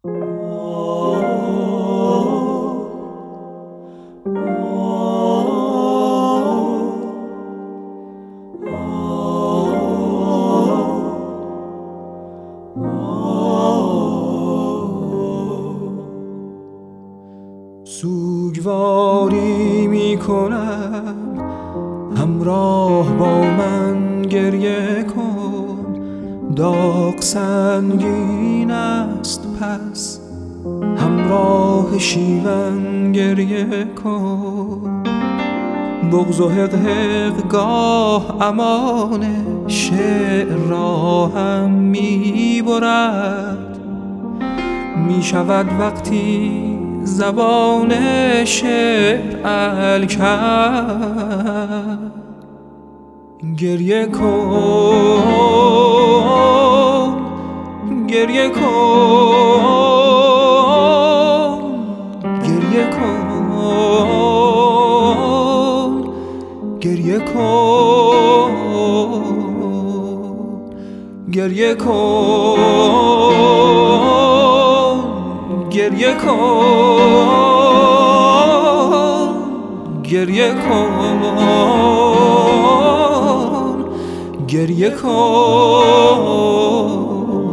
سوگواری میکنم همراه با من گریه کن، داغ سنگین است پس همراه شیون گریه کن. بغض و حقحق گاه امان شعر را هم میبرد، میشود وقتی زبان شعر الکن. گریه کن، گریه کن، گریه کن، گریه کن، گریه کن، گریه کن، گریه کن، گریه کن.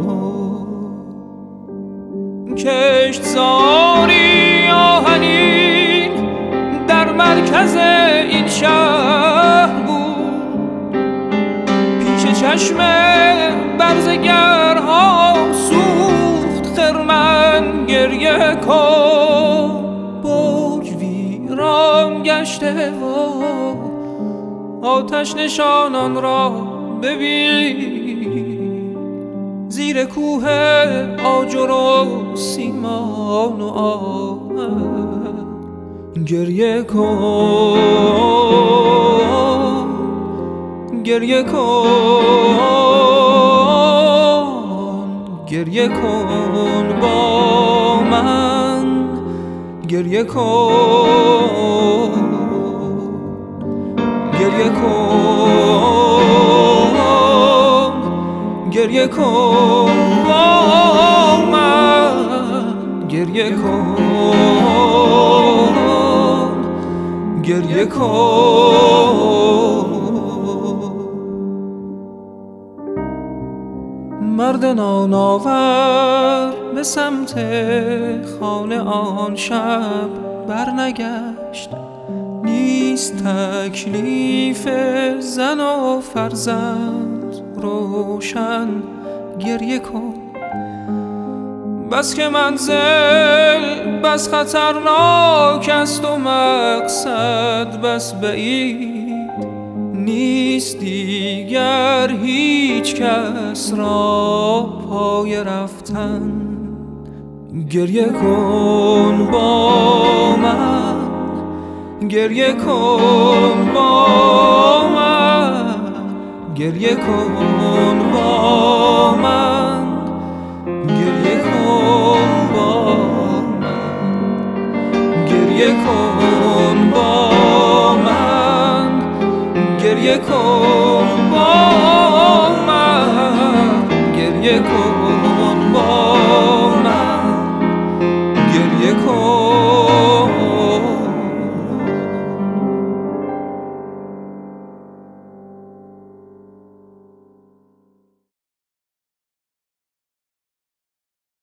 کشتزاری آهنین در مرکز این شهر بود، پیش چشم برزگرها سوخت خرمن. گریه کن، برج ویران گشته و آتش نشانان را ببین، زیر کوه آجر و سیمان و آهن. گریه کن، گریه کن، گریه کن با من. گریه کن، گریه کن، گریه کن با من. گریه کن، گریه کن. مرد نانآور به سمت خانه آن شب برنگشت، نیست تکلیف زن و فرزند روشن. گریه کن، بس که منزل بس خطرناک است و مقصد بس بعید، نیست دیگر هیچ کس را پای رفتن. گریه کن با من، گریه کن با من، گریه کن با من، گریه کن با من، گریه کن با من، گریه کن با من، گریه کن.